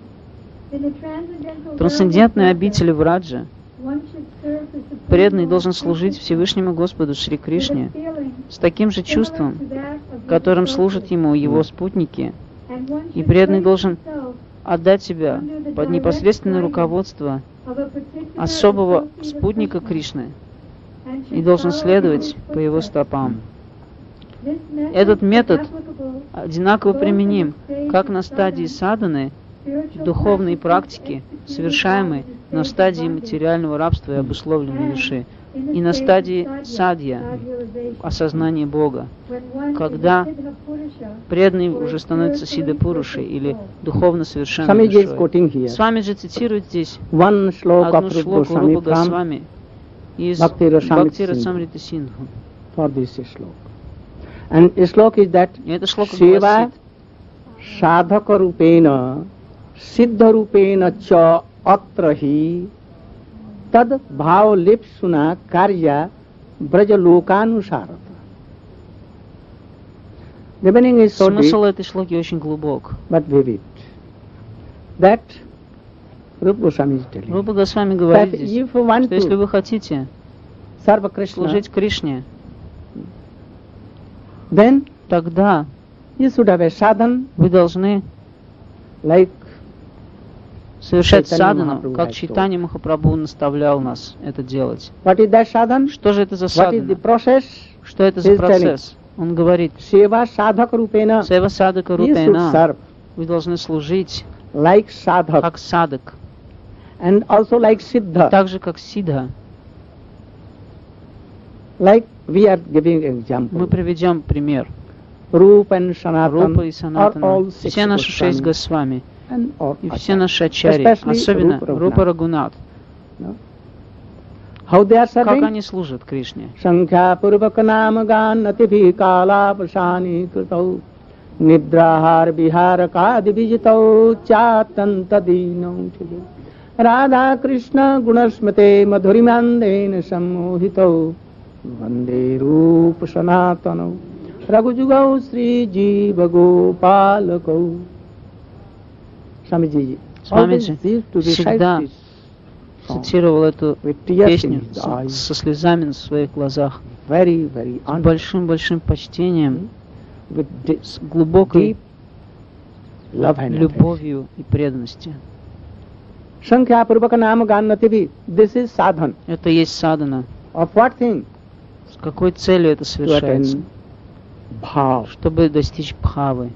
В трансцендентной обители Враджа преданный должен служить Всевышнему Господу Шри Кришне с таким же чувством, которым служат ему его спутники, и преданный должен отдать себя под непосредственное руководство особого спутника Кришны и должен следовать по его стопам. Этот метод одинаково применим как на стадии садханы, духовной практики, совершаемой на стадии материального рабства и обусловленной души, и на стадии садья, осознания Бога, когда преданный уже становится сиддха-пурушей или духовно совершенной душой. С вами же цитирует здесь одну шлоку Рупа Госвами из Бхакти Расамрита Синдху. И эта шлока гласит: Sadhaka rupena siddha rupena cha atrahi tad bhav lipsuna karya braja lokanusarata. Смысл этой шлоки очень глубок. Рупа Госвами говорит здесь, что если вы хотите служить Кришне, тогда вы должны Like совершать Chaitanya садану, Mahaprabhu как has Чайтанья Махапрабху наставлял нас это делать. What is that sadhan? Что же это за What is the садхана? process? Что это за He is процесс? Он говорит, Seva sadhak rupena. Сева садака You should рупена, serve вы должны служить like sadhak как садак, and also like siddha. так же как сидха. Like we are giving Мы example. приведем пример. Rupa and Sanatan Рупа и are Санатана, all six все наши шесть Goswami Госвами and all и Acharyas. все наши ачари, Especially особенно Rupa Raghunath. Рупа Рагунат, How they are как serving? они служат Кришне. Sankhya purvaka nama ganatibi kala prasani krutau nidrahar viharaka divijitau chatanta dinau chide Radha Krishna gunasmate madhurimandena sammohitau vande rupa sanatanau raghujugau Sri Jiva Gopalakau. Swamiji always Swamiji used to recite всегда this song цитировал эту with tears песню in his со, eyes. со слезами на своих глазах, Very, very с honest, большим-большим почтением, with di- с глубокой deep love and affection. любовью и преданностью. Sankhya purvaka nama ganativi. This is sadhan. Это есть садхана. Of what thing? С какой целью это To совершается? attain bhav. Чтобы достичь бхавы.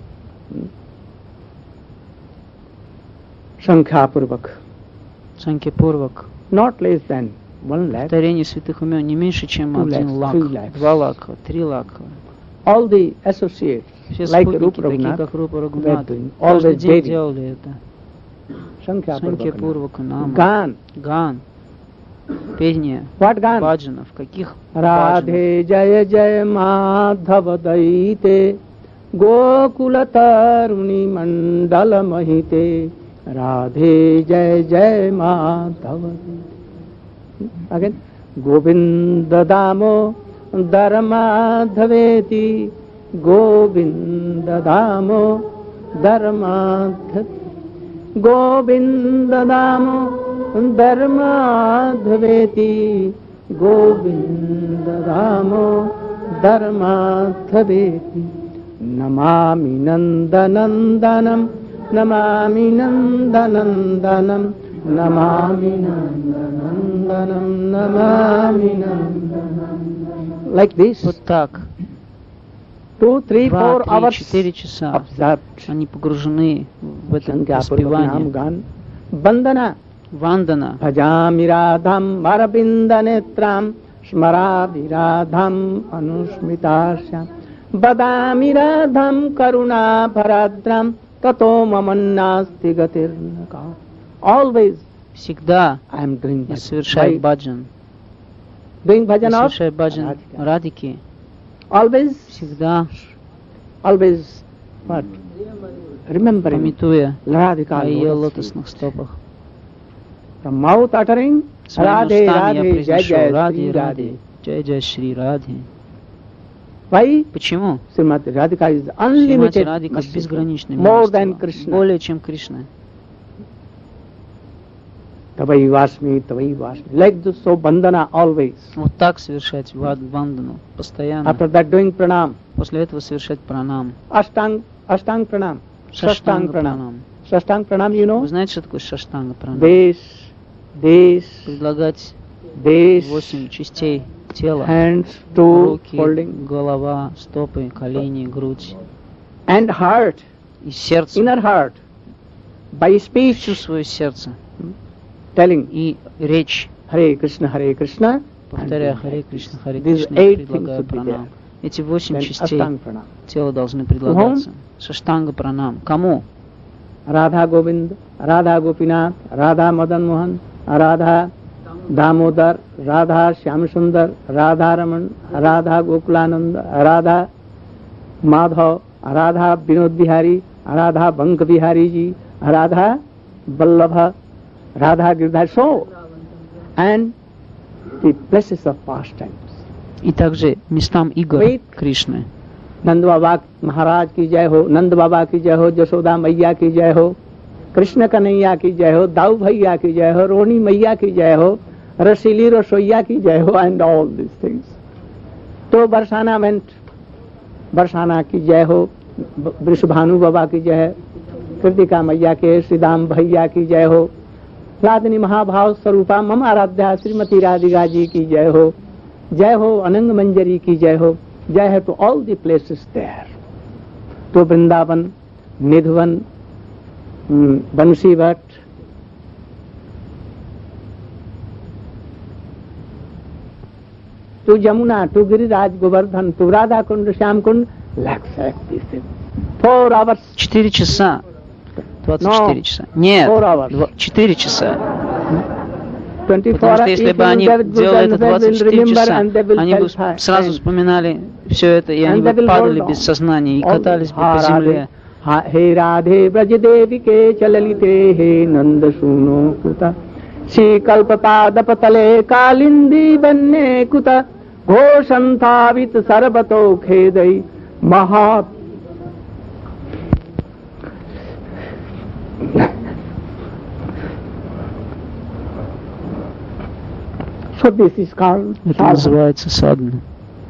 Sankhya purvak. Санкипурвак. Not less than one lakh. Повторение святых имен не меньше, чем Two один lakhs, лак, three lakhs. два лака, три лака. All the associates, Все like спутники, Rupa такие Raghunath, как Рупа were Рагунат, doing каждый always день daily. делали это. Sankhya purvaka. Санкипурвака нама, Gan. ган, пение, What gan? баджанов, каких Radhe баджанов? Jaya Jaya Madhava Daite Gokula Taruni Mandala Mahite Radhe Jaya Jaya Madhava Daite. Again, Govinda Damo Dharmadhaveti Govinda Damo Dharmadhaveti Govinda Damo Dharmadhaveti Govinda Damo Dharmadhaveti Namami Nandanandanam Namami Nandanandanam Namami Nandanandanam Namami Nandanandanam. Like this, Вот так, two, three, два, four три, hours четыре часа observed. они погружены в это Sankhya воспевание. Gan Bandana Вандана, Bhajami Radham Varavinda Netram Smaravi Radham Anusmitasyam Badami Radham Karuna Paradram Tato Mamannasti Gatirnaka. Always всегда I am doing я bhajan. совершаю Why? баджан. Doing Я bhajan of совершаю баджан Radhika. Радики. Always, Всегда always what? Remembering пометуя Radhika о ее lotus feet. лотосных стопах. From mouth uttering Своими Radhe устами я Radhe Jai произношу Jai Ради, Sri Ради, Radhe. Джай Джай Шри Ради. Why? Почему? Srimati Radhika is Шримати unlimited Радика merciful, безграничной more than милостива, Krishna. более чем Кришна. Tavai Vasmi, Tavai Vasmi. Like this, so Bandana always. Вот так совершать вад- вандану постоянно. After that doing pranam. После этого совершать пранам. Ashtang, Ashtang pranam. Shashtang Шаштанга pranam. пранам. Shashtang pranam, you Вы know? знаете, что такое шаштанга пранам? This, this, Предлагать this, восемь частей тела. hands, two, Руки, holding, голова, стопы, колени, грудь and heart, и сердце. inner heart. By Всю speech, свое сердце. telling И речь, Hare Krishna, Hare Krishna. повторяя and Харе Кришна, Харе These Кришна, eight и предлагаю things should be пранам. Эти восемь then частей Ashtang pranam. тела должны предлагаться. Шаштанга пранам. Кому? Radha Govind, Radha Gopinath, Radha Madan Mohan, Radha Damodar, Radha Shyamsundar, Radha Raman, Radha Gokulananda, Radha Madhav, Radha Vinod Bihari, Radha Bank Bihari Ji, Radha Vallabha, Radha Girdhar. So, and the places of pastimes. И также местам игр Wait. Кришны. नंद बाबा महाराज की जय हो, नंद बाबा की जय हो, जशोदा मैया की जय हो, कृष्ण कन्हैया की जय हो, दाऊ भैया की जय हो, रोनी मैया की जय हो, रसीली रसोईया की जय हो, एंड ऑल दिस थिंग्स. तो बरसाना वेंट, बरसाना की जय हो, वृषभानु बाबा की जय, कृतिका मैया के, श्री दाम भैया की जय हो, लादनी महाभाव स्वरूपा मम आराध्या श्रीमती राधिका जी की जय हो, जय हो अनंग मंजरी की जय हो, जय है to all the places there, to Vrindavan, Nidhivan, Bansi Bhatt, to Jamuna, to Giriraj Govardhan, to Radha Kund, Shyam Kund, four hours. Четыре часа. двадцать четыре часа. Нет, четыре часа. Потому что если бы они делали это двадцать четыре часа, они бы сразу вспоминали все это, и они бы падали без сознания и катались бы по земле. हे राधे ब्रज देवी के चललिते हे नंद सुनो कुता श्री कल्पपाद पतले कालिंदी बन्ने कुता घोषंथावित सर्वतो खेदई महा. So this is called Это называется садхана.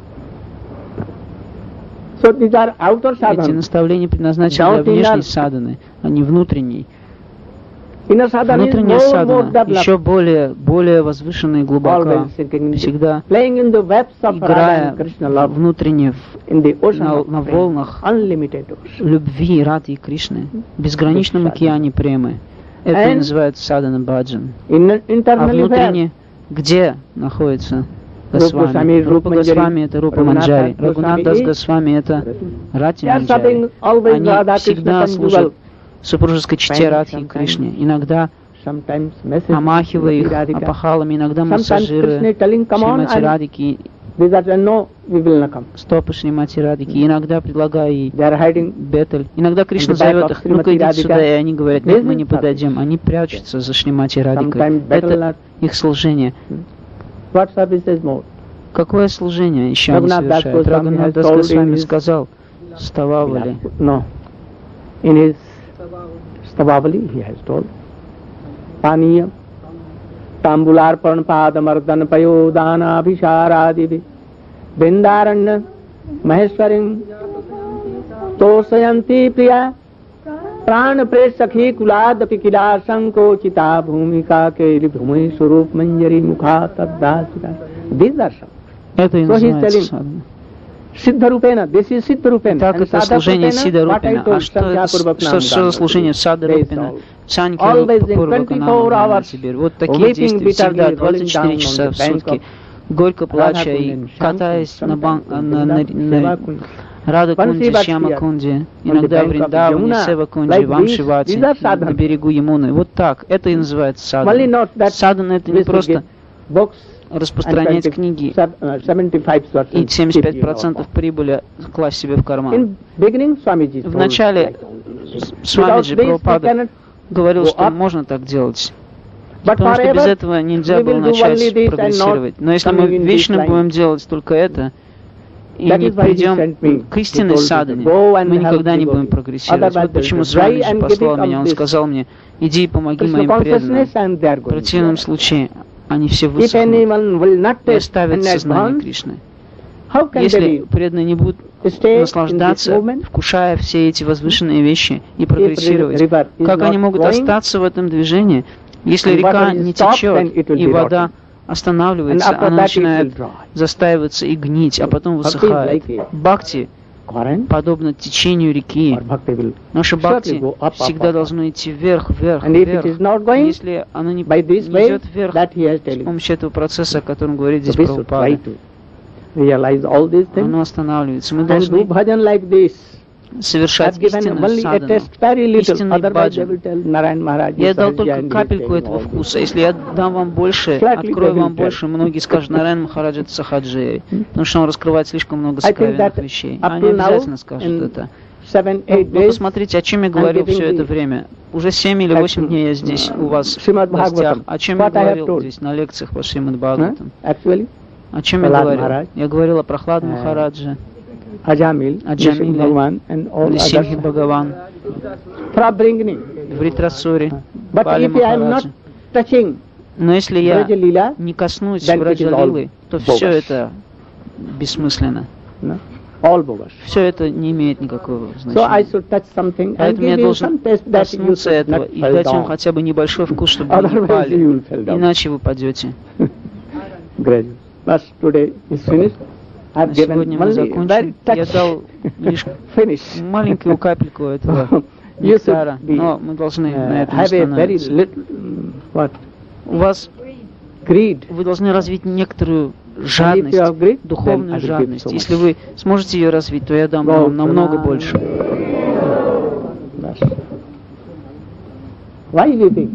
So these are outer sadhana. Эти наставления предназначены для внешней садханы, а не внутренней. Внутренняя садхана еще более, более возвышенная и глубока, всегда играя внутренне в, на, на волнах любви Рады и Кришны, в безграничном океане премы. Это и называется садхана баджан. А внутренне, где находится Госвами? Рупа Госвами — это Рупа Манджари, Рагунат Дас Госвами — это Рати Манджари. Они всегда служат супружеской чете Радхи и Кришне, иногда омахивая их опахалами, иногда массажируя Шримати Радхики, стопы Шримати Радхики, иногда предлагая ей бетель. Иногда Кришна зовет их: ну-ка идите сюда, и они говорят: нет, мы не подойдем. Они прячутся за Шримати Радхикой. Это их служение. Какое служение еще они совершают? Рагунат Дас Госвами сказал: Стававали. Stavavali, he has told. Paniya, Tambularpan Padamardan Payodana Abhisharadivi, Bindaranya, Maheshwarim, Tosayanti Priya, Prana Presakhi Kuladapi Kila Sanko Chita Bhumika Keli Bhumi Surup Manjari Mukha Tadda. These are some. Это и называется садхана. Сиддхарупена, this is Сиддхарупена. Так, это служение Сиддхарупена. А что это что, что за служение Саддхарупена? Санкирупурваканама теперь. Вот такие действия всегда, двадцать четыре часа в сутки, горько плача и катаясь на, бан, на, на, на Рада Кунди, Шьяма Кунди, иногда Вриндаване, Сева Кунди, Вамшивати, на берегу Ямуны. Вот так, это и называется садхана. Садхана — это не просто распространять книги и семьдесят пять процентов прибыли класть себе в карман. Вначале Свамиджи Прабхупада говорил, что можно так делать, потому что без этого нельзя было начать прогрессировать. Но если мы вечно будем делать только это и не придем к истинной садхане, мы никогда не будем прогрессировать. Вот почему Свамиджи послал меня, он сказал мне: иди и помоги моим преданным. В противном случае они все высохнут и оставят сознание Кришны. Если преданные не будут наслаждаться, вкушая все эти возвышенные вещи и прогрессировать, как они могут остаться в этом движении, если река не течет и вода останавливается, она начинает застаиваться и гнить, а потом высыхает? Бхакти подобно течению реки. Наша бхакти всегда должно идти вверх, вверх, вверх. Если оно не идет вверх с помощью этого процесса, о котором говорит здесь Прабхупада, оно останавливается. Мы должны совершать истинную садхану, истинный баджан. Я дал только капельку этого вкуса. Если я дам вам больше, открою вам больше, многие скажут: Нараян Махарадж — это сахаджи, потому что он раскрывает слишком много сокровенных вещей. Они обязательно скажут это. Вы посмотрите, о чем я говорил все это время. Уже семь или восемь дней я здесь у вас в гостях. О чем я говорил здесь на лекциях по Шримад Бхагаватам? О чем я говорил? Я говорил о Прахлад Махарадже, Ajamil, Аджамиле, Нрисимхи Бхагаван, Вритрасури, Бали Махараджа. Но если я не коснусь Браджа-лилы, то все это бессмысленно. all bogus. Все это не имеет никакого So I значения. should touch something and Поэтому я give you должен some taste that you коснуться should этого not и fall дать вам down. хотя бы небольшой вкус, чтобы вы не Otherwise you will fall упали, down. иначе вы падете. Great. Thus today is finished. I have На given сегодня мы only very закончим. Я touch. дал лишь Finished. маленькую капельку этого You нектара, should be, но мы должны на uh, этом have a very остановиться. little, mm, what, У вас, greed. вы должны развить некоторую And if жадность, you have greed, then духовную I will give жадность. so much. Если вы сможете ее развить, то я дам Go вам намного pranam. больше. Thus. Why weeping?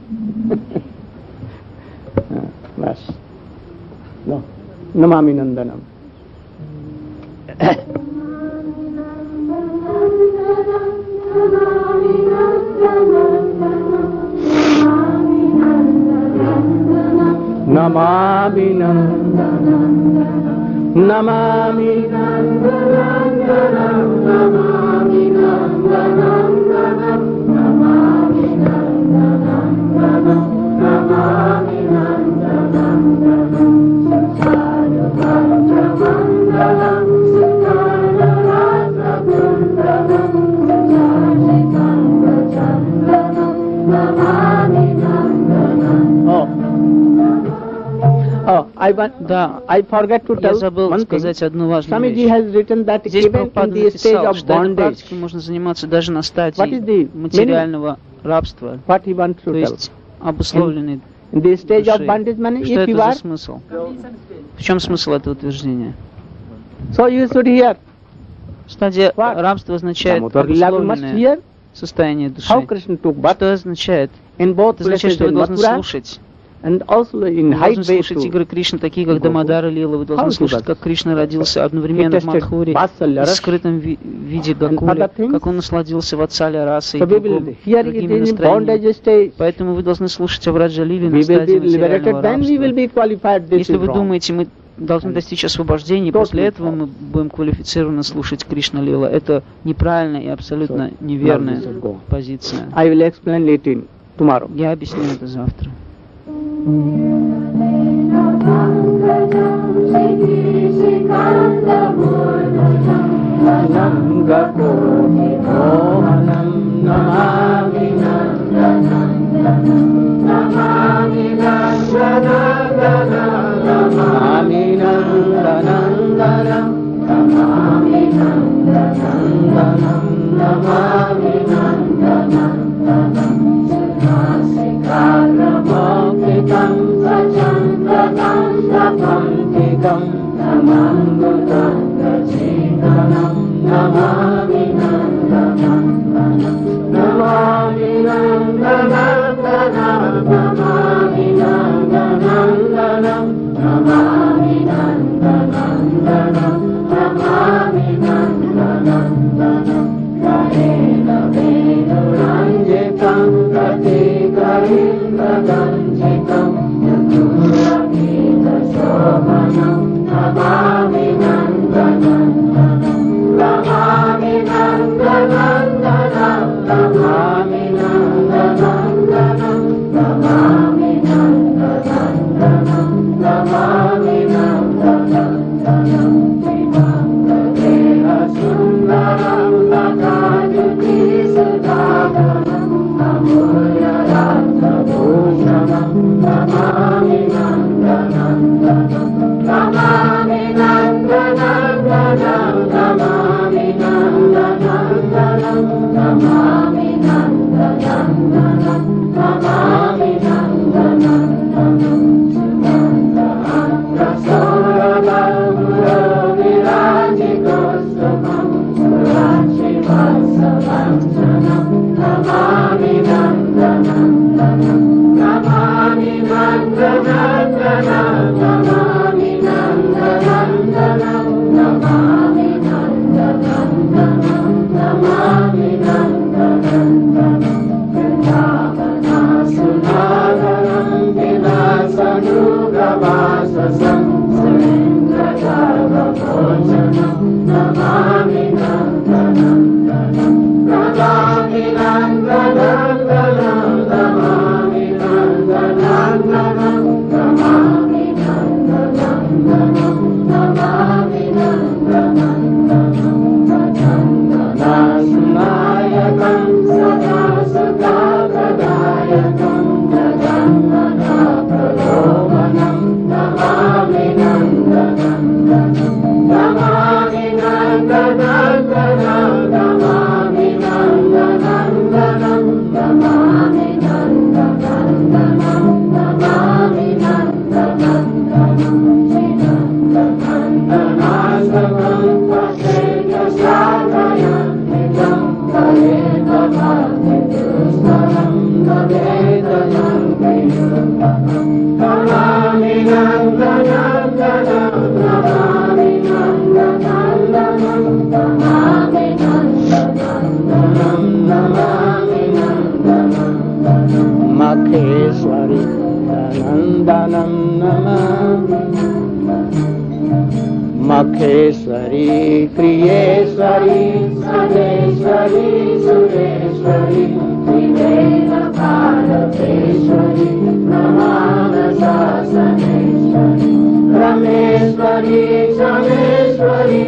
Uh, Thus. No. Namami Nandanam. Namami Nandanam. Namami Nandanam. Namami Nandanam. Namami Nandanam. Namami Nandanam. Sadhu Panchamandalam. Sukala Rasa Kundalam. Sajikanda Chandanam. Namami Nandanam. Oh. Oh, I want, Да, I forgot to я tell забыл one thing. сказать одну важную Swamiji вещь. has written that Здесь even in Прабхупада the stage написал, of что этой bondage, практикой можно заниматься даже на What is стадии the материального рабства, what he wants то to tell. есть обусловленной In the stage of души. bondage, means Что if это you за are, смысл? В чем смысл этого утверждения? so you should hear. Стадия What? рабства означает Damodar Lila you must обусловленное hear состояние how души. Krishna took birth Что означает? in both Это означает, places что вы in должны Mathura слушать. and also in Вы high должны way слушать to. игры Кришны, такие как Гопу. Дамодар и Лила. Вы How должны he слушать, was. как Кришна родился He одновременно в tested Мадхуре, Vatsalya в Ras скрытом ви- виде and Гакуле, other things. как он насладился Ватсаля Раса и So we will другом- hear it другими in настроениями. bondage stage. Поэтому вы должны слушать о Враджа Лиле We на will стадии be liberated, материального then we will рабства. be qualified. This Если is вы wrong. думаете, мы должны достичь освобождения, и Totally после этого false. мы будем квалифицированно слушать Кришна Лила, это неправильная и абсолютно So, неверная now this will go. позиция. I will explain later tomorrow. Я объясню это завтра. Nanam gato mohanam namami nandanam namami nandanam namami nandanam namami nandanam namami nandanam Sikaramokitam sachandakam sapantikam namam gudam gajitanam namami nandanam namami nandanam namami nandanam namami nandanam namami nandanam Karena Veduranjitam Gati Karindaganjitam Yaturagita Shobhanam Namami Nandanam Namami Nandanam Namami Nandanam Namami Nandanam Namami Nandanam Deha Sundaram Lakajuti Sudhaganam Amulya Rata Bhushanam Namami Nandanam Namami Nandanam Namami Nandanam Namami Nandanam Namami Nandanam Sumanda Anda Saurabam Virajikostamam Rachivasavanjanam Namami Nandanam Namami Nandanam Namami Nandanam Namami Nandanam Namami Nandanam Vrindavanam Sunadaram Vilasanugravasasam Surendradharvabhojanam Namami Nandanam Namami Nandanam Namami Nandanam Namami Nandanam Namami Nandanam Namami नन्दनन्दनं नमामि नन्दनन्दनं नमामि नन्दनन्दनं नमामि नन्दनन्दनं मखेश्वरी नन्दनं नमामि मखेश्वरी प्रियेश्वरी सदेश्वरी सुरेश्वरी त्रिदेवपालकेश्वरी नमानसासनेश्वरी रमेश्वरी शमेश्वरी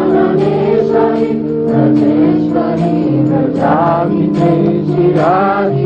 नमोदकाननेश्वरी रजेश्वरी प्रजापिते शिराधि